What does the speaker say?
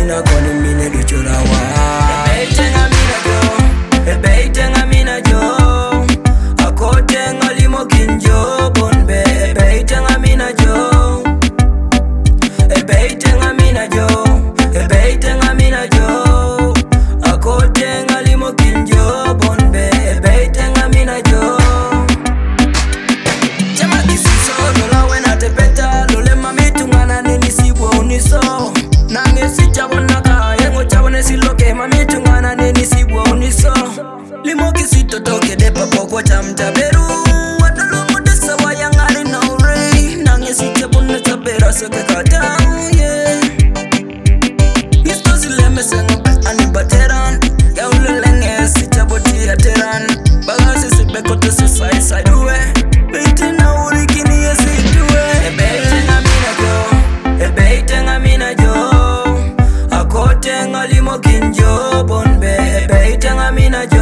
mina koni mine du churawa. Ebeitenga mina jo, ebeitenga mina jo. Akotenga limo kinjo bonbe. Ebeitenga mina jo, ebeitenga mina jo, ebeitenga mina jo. Akotenga limo kinjo bonbe. Ebeitenga mina jo. Chama kisiso dola wena tepeta lole mamitungana nini sibwa uniso. Nange si chabona ka yengo chabone siloke mamitungana nini sibwa uniso. Limo kisito toke depa poko chamta beru. Wadolo modesa wayangari na urei. Nange si chabona tabera seke kata yeah. Isto zileme sengo ani bateran. Ya ulelenge si chaboti ya teran. Bagasi si bekote so side uwe. Beitena urikini ya si duwe. Ebeitenga mina jo, ebeitenga mina jo. Akotenga limo kinjo bonbe. Ebeitenga mina jo.